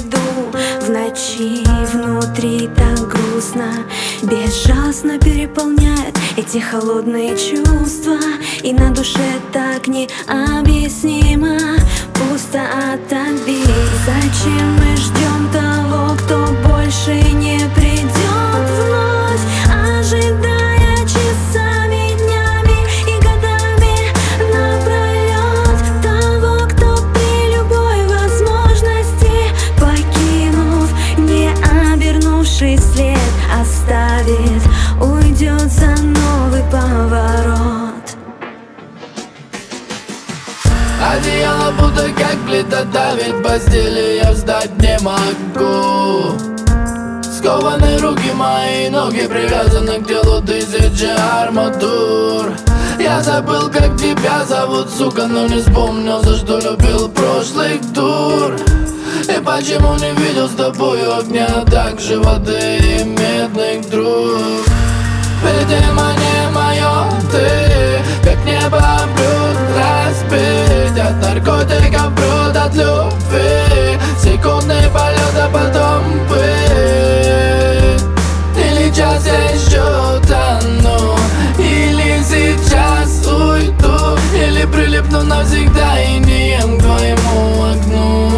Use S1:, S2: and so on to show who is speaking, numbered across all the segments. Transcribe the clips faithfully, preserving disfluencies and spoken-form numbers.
S1: жду в ночи, внутри так грустно, безжалостно переполняют эти холодные чувства, и на душе так необъяснимо пусто от обид. Зачем мы ждем того, кто больше не придет вновь, ожидая часами, днями и годами напролет того, кто при любой возможности, покинув, не обернувший след, оставит, уйдет за новый поворот.
S2: Одеяло будто как плита давит, постели я встать не могу. Скованы руки мои, ноги привязаны к телу тысячи арматур. Я забыл, как тебя зовут, сука, но не вспомнил, за что любил прошлых тур. И почему не видел с тобою огня, так же воды и медных труб. Видимо, не мое ты, как небо блюд разбить. От наркотиков бруд, от любви секундный полет, а потом быть. Или час я еще тону, или сейчас уйду, или прилипну навсегда и не ем к твоему окну.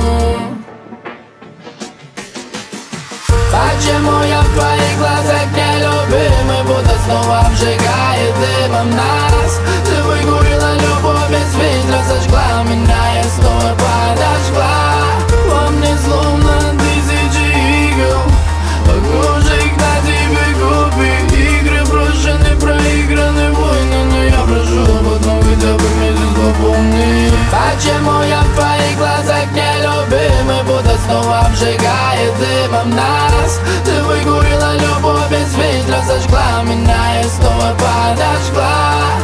S2: Почему я в твоих глазах нелюбимый, будто снова обжигает дымом нас? Ты выкурила любовь, без фильтра сожгла меня и снова подожгла. Во мне словно тысячи игл, похожих на тебе копий. Игры брошены, проиграны войны, но я прошу, потом хотя бы месяц попомни. Почему я в твоих глазах нелюбимый, будто снова обжигает дымом нас? Ты выкурила любовь, без фильтра сожгла меня и снова подожгла.